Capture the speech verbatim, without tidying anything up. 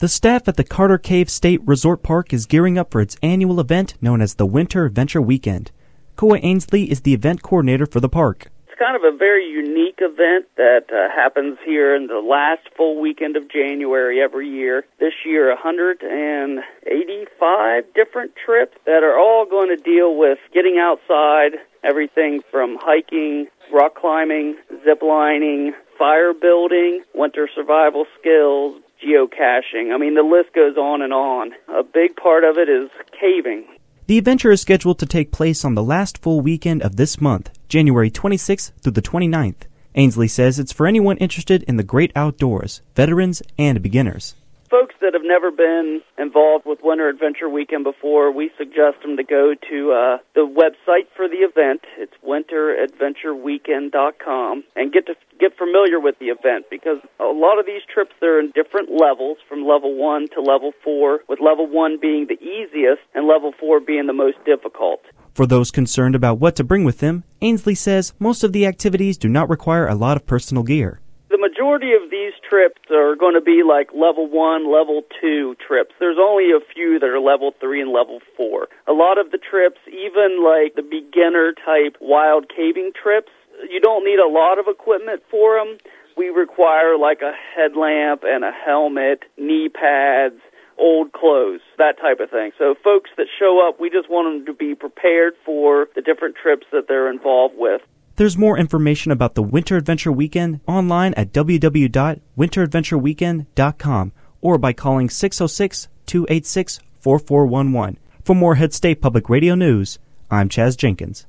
The staff at the Carter Cave State Resort Park is gearing up for its annual event known as the Winter Adventure Weekend. Koa Ainsley is the event coordinator for the park. It's kind of a very unique event that uh, happens here in the last full weekend of January every year. This year, one hundred eighty-five different trips that are all going to deal with getting outside, everything from hiking, rock climbing, zip lining, fire building, winter survival skills, geocaching. I mean, the list goes on and on. A big part of it is caving. The adventure is scheduled to take place on the last full weekend of this month, January twenty-sixth through the twenty-ninth. Ainsley says it's for anyone interested in the great outdoors, veterans and beginners. Folks that have never been involved with Winter Adventure Weekend before, we suggest them to go to uh, the website for the event. It's winter adventure weekend dot com and get to get familiar with the event, because a lot of these trips, they're in different levels, from level one to level four, with level one being the easiest and level four being the most difficult. For those concerned about what to bring with them, Ainsley says most of the activities do not require a lot of personal gear. The majority of these trips are going to be like level one, level two trips. There's only a few that are level three and level four. A lot of the trips, even like the beginner type wild caving trips, you don't need a lot of equipment for them. We require like a headlamp and a helmet, knee pads, old clothes, that type of thing. So folks that show up, we just want them to be prepared for the different trips that they're involved with. There's more information about the Winter Adventure Weekend online at w w w dot winter adventure weekend dot com or by calling six oh six, two eight six, four four one one. For more Head State Public Radio News, I'm Chaz Jenkins.